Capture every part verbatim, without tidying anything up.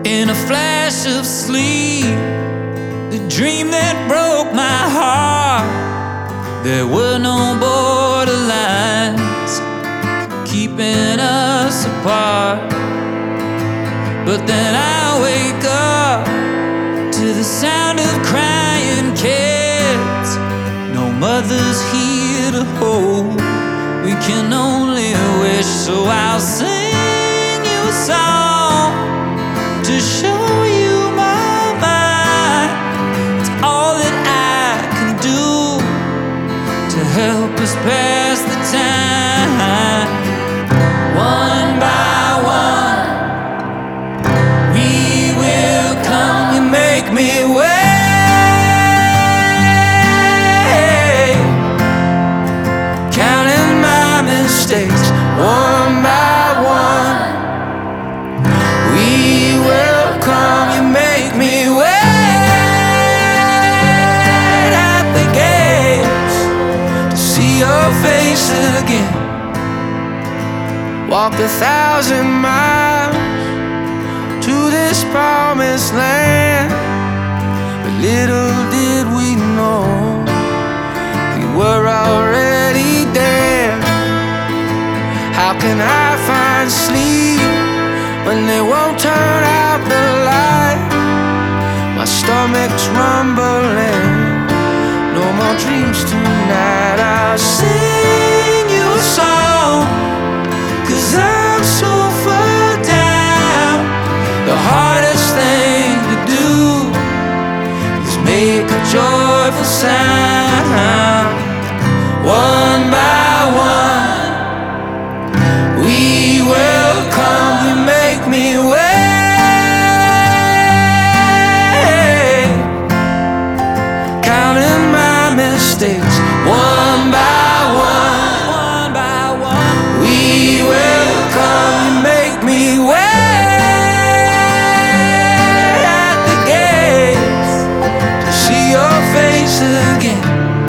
In a flash of sleep, the dream that broke my heart, there were no borderlines keeping us apart. But then I wake up to the sound of crying kids. No mother's here to hold, we can only wish. So I'll sing you a song to show you my mind. It's all that I can do to help us pass the time. One by one, we will come. You make me wait, counting my mistakes one by one. We will come. You make me wait at the gates to see your face again. Walked a thousand miles to this promised land, but little did we know we were already there. How can I find sleep when they won't turn out the light? My stomach's rumbling, no more dreams tonight. I'll sing you a song, 'cause I'm so far down. The hardest thing to do is make a joyful sound. One by one, we will come. You make me wait, counting my mistakes one by one. One by one, we will come. You make me wait at the gates to see your face again.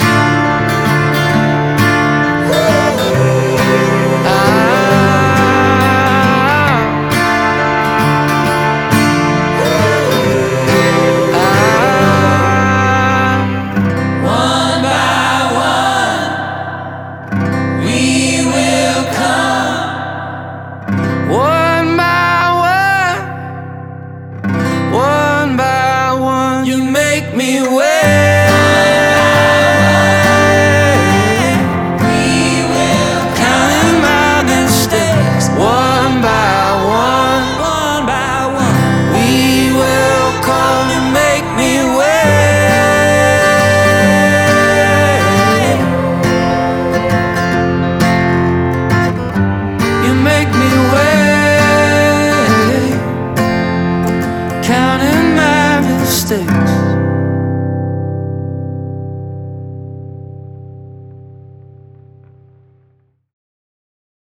Me wait, we will counting my mistakes one by one, one by one. We will come. You make me wait, you make me